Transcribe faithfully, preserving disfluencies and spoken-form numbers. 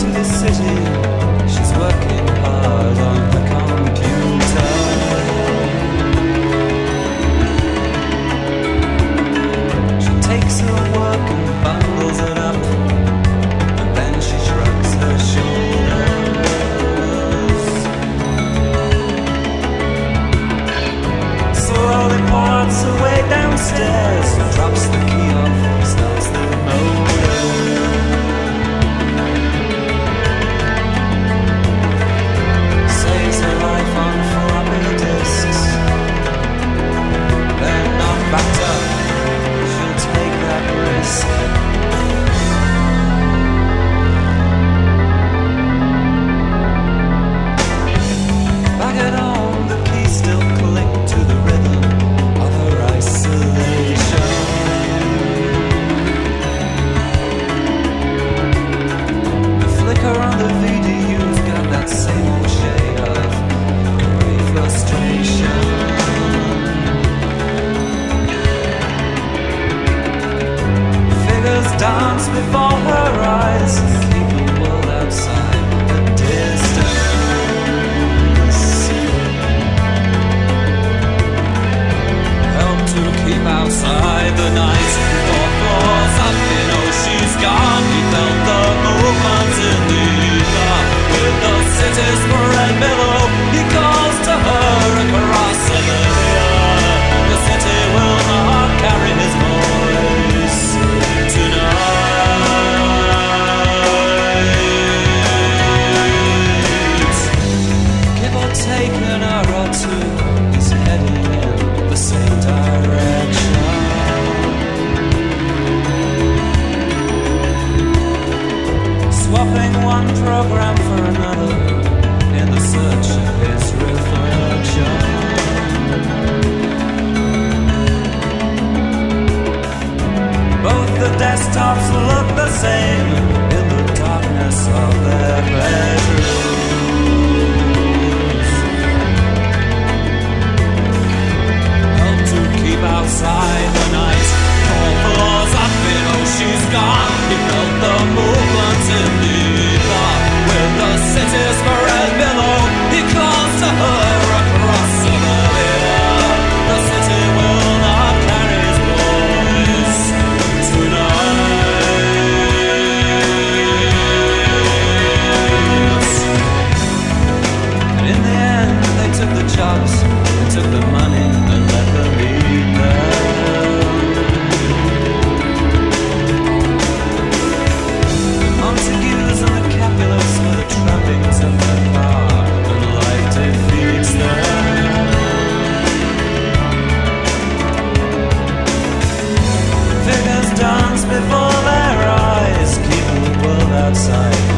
the city. She's working hard on the computer. She takes her work and bundles it up, and then she shrugs her shoulders. Slowly parts her way downstairs, drops the key off, starts the motor. Saves her life on floppy disks. Then not backed up, she'll take that risk. Back at home, the keys still click to the rhythm of her isolation. The flicker on the V D U's got that same old shade of grey frustration. Figures dance before her eyes, keep the world outside a distance. Help to keep outside the night. Four floors up, you know she's gone. He felt the movement in the ether. With the city spread below, he calls to her across the river. The city will not carry his voice tonight. Give or take an hour or two, he's heading in the same direction. Swapping one program for another in the search of his reflection. Both the desktops look the same in the darkness of their bedrooms. Help to keep outside the night. Four floors up, you know she's gone. He felt the movement in the ether. With the city spread below, he calls to her across the river. The city will not carry his voice tonight. And in the end, they took the jobs, they took the money, and let them eat them. Montagues and the Capulets were the trappings of their car, and life defeats them. Figures dance before their eyes, keeping the world outside